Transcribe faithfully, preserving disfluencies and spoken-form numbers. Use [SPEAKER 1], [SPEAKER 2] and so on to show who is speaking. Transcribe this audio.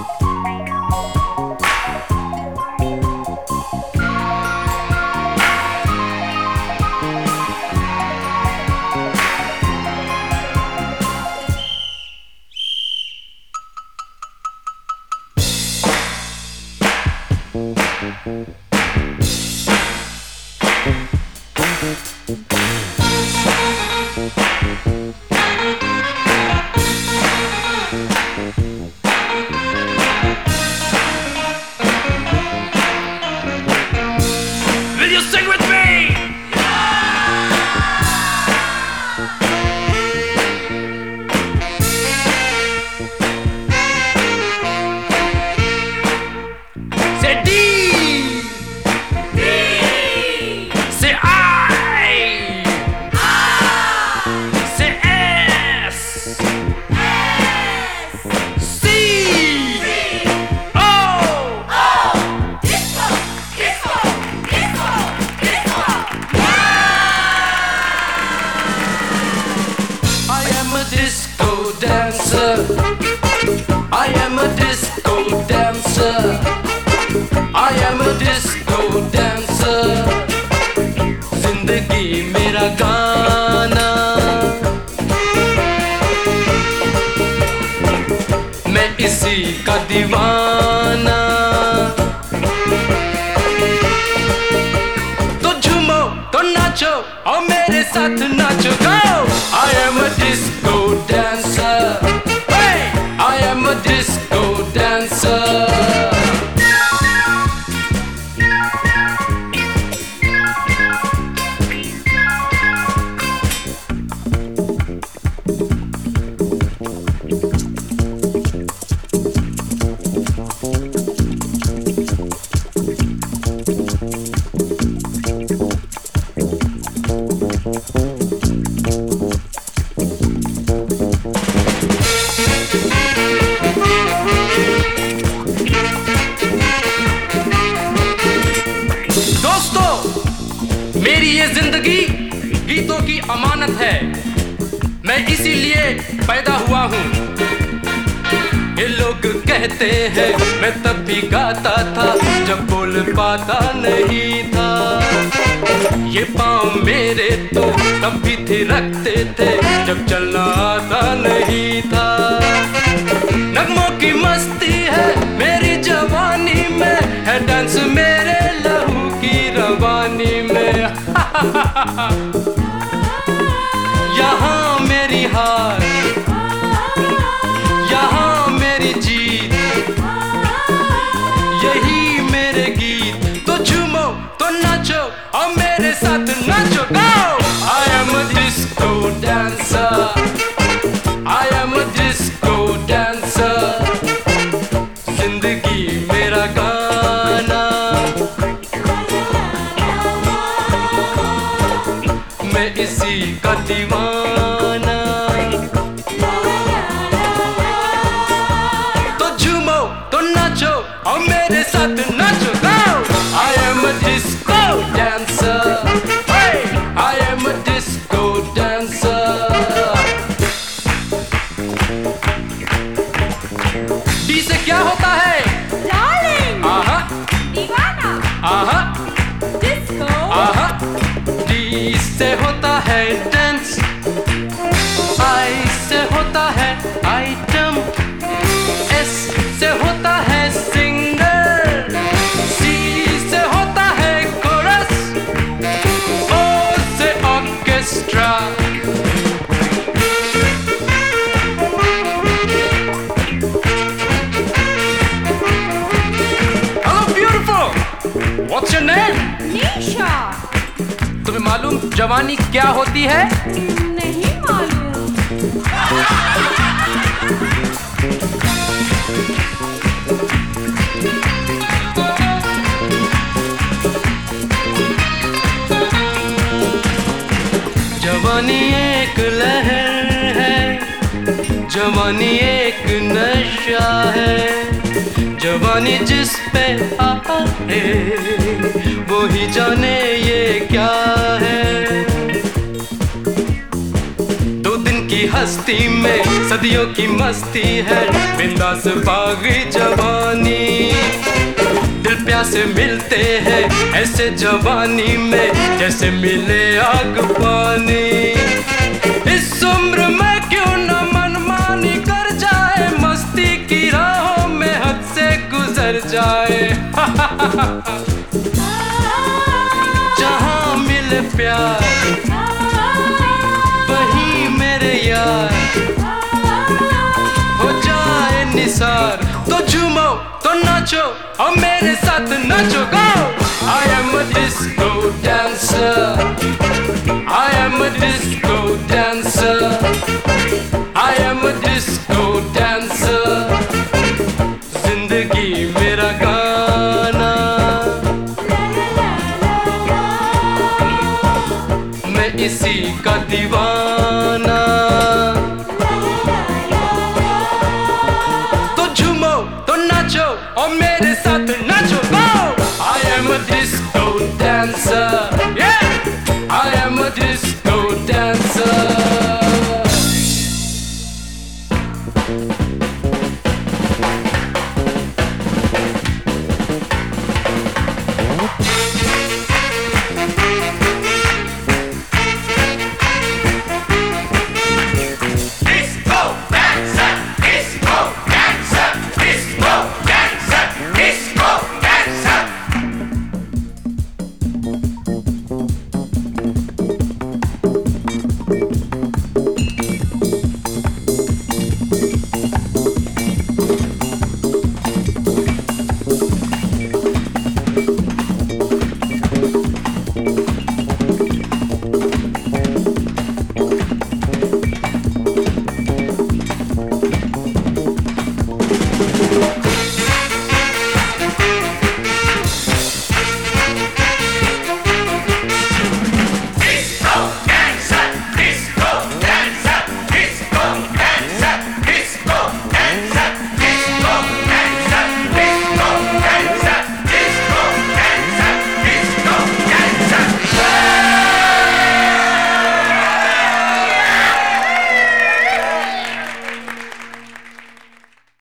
[SPEAKER 1] Will you sing with me? Say D. D. Say I. I. Say S. S. C. C. O. O. Disco. Disco. Disco. Disco. I am a disco dancer. I am a disco dancer. I am a disco dancer. जिंदगी मेरा गाना, मैं इसी का दीवाना। तो झूमो तो नाचो और मेरे साथ नाचो। Go! I am a disco dancer. Hey! I am a disco dancer. दोस्तों, मेरी ये जिंदगी गीतों की अमानत है। मैं इसीलिए पैदा हुआ हूँ। ये लोग कहते हैं मैं तब भी गाता था जब बोल पाता नहीं था। ये पाँव मेरे तो तब भी थे रखते थे जब चलना आता नहीं था। नगमों की मस्ती है मेरी जवानी में, है डांस मेरे लहू की रवानी में। यहाँ मेरी हार, यहाँ मेरी जीत, यही मेरे गीत। तो झूमो तो नाचो और मेरे साथ नाचो। Go! I am a disco dancer. I am a disco dancer. जिंदगी मेरा गाना, मैं इसी का दीवाना। तो झूमो तो नाचो और मेरे साथ नाचो। Go! I am a disco dancer. Hey! I am a disco dancer. D से क्या होता है?
[SPEAKER 2] Darling,
[SPEAKER 1] आहा
[SPEAKER 2] दीवाना,
[SPEAKER 1] आहा
[SPEAKER 2] disco,
[SPEAKER 1] आहा। डी से होता है डांस, आई से होता है आइटम, एस से होता है सिंगर, सी से होता है कोरस, ओ से orchestra. Hello beautiful, what's your name?
[SPEAKER 2] Nisha,
[SPEAKER 1] तुम्हें मालूम जवानी क्या होती है?
[SPEAKER 2] नहीं मालूम।
[SPEAKER 1] जवानी एक लहर है, जवानी एक नशा है। जवानी जिस पे आए वो ही जाने ये क्या है। दो दिन की की हस्ती में सदियों की मस्ती है, बिंदास बागी जवानी। दिल प्यासे मिलते हैं ऐसे जवानी में, जैसे मिले आग पानी। इस उम्र में क्यों न मनमानी कर जाए, मस्ती की राहों में हद से गुजर जाए। जहाँ मिले प्यार वहीं मेरे यार, हो जाए निसार। तो झूमो तो नाचो और मेरे साथ नाचो, गो। I am a disco dancer, I am a disco dancer, I am a disco dancer। जिंदगी मेरा गाना, मैं इसी का दीवाना। तो झूमो तो नाचो और मेरे साथ नाचो, गो। I am a disco dancer,